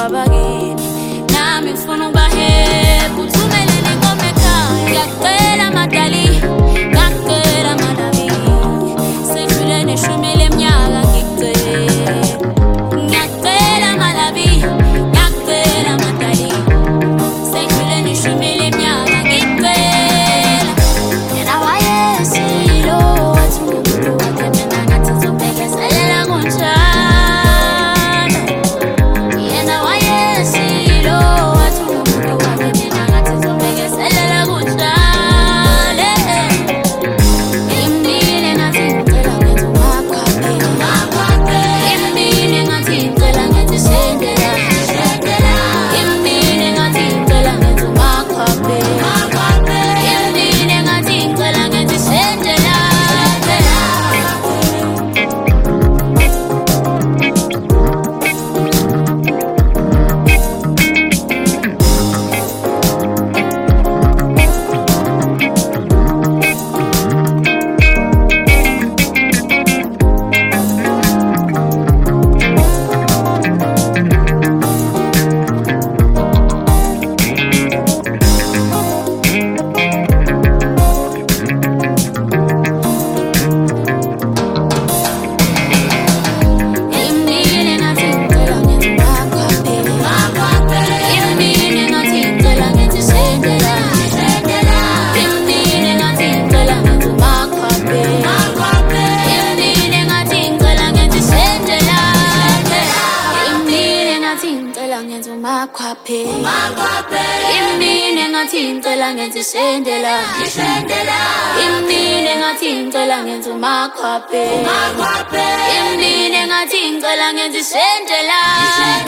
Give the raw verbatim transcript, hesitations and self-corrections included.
wabakini nami ngifuna ubaheba uthumelele ngome ekhaya ngiyacela madali ngiyacela madali sedlule neshumi leminyaka ngikucela ngiyacela malabi ngiyacela madali sedlule neshumi leminyaka ngikucela yena wayesilo wathi umuntu wakhe mina ngathi zombekezelela kunjalo yena wayesilo wathi umuntu wakhe mina ngathi zombekezelela kunjalo imini ngathi ngicela ngenze umakhwaphe imini ngathi ngicela ngenze sendela imini ngathi ngicela ngenze umakhwaphe imini ngathi ngicela ngenze sendela imini ngathi ngicela ngenze umakhwaphe imini ngathi ngicela ngenze sendela imini ngathi ngicela ngenze umakhwaphe imini ngathi ngicela ngenze sendela imini ngathi ngicela ngenze umakhwaphe imini ngathi ngicela ngenze sendela imini ngathi ngicela ngenze umakhwaphe imini ngathi ngicela ngenze sendela